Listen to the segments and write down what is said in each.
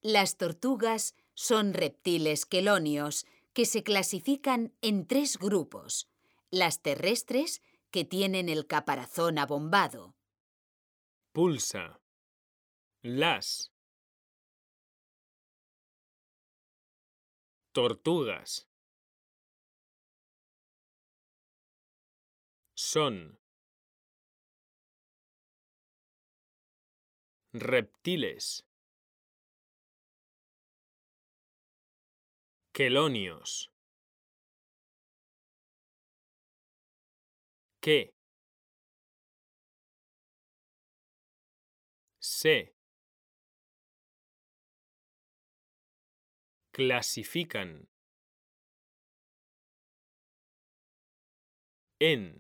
Las tortugas son reptiles quelonios que se clasifican en 3 grupos. Las terrestres, que tienen el caparazón abombado. Pulsa. Las. Tortugas. Son. Reptiles. Quelonios. Que. Se. Clasifican. En.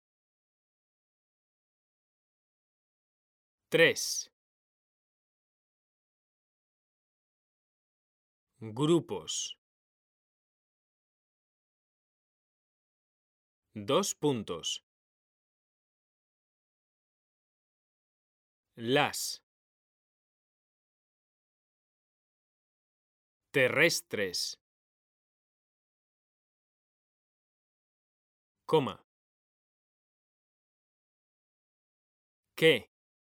3. Grupos. 2 puntos. Las. Terrestres. Coma. Que.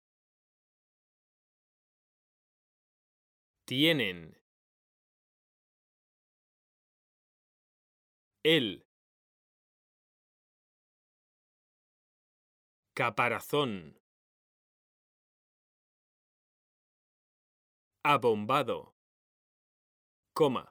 Tienen. El. Caparazón. Abombado. Coma.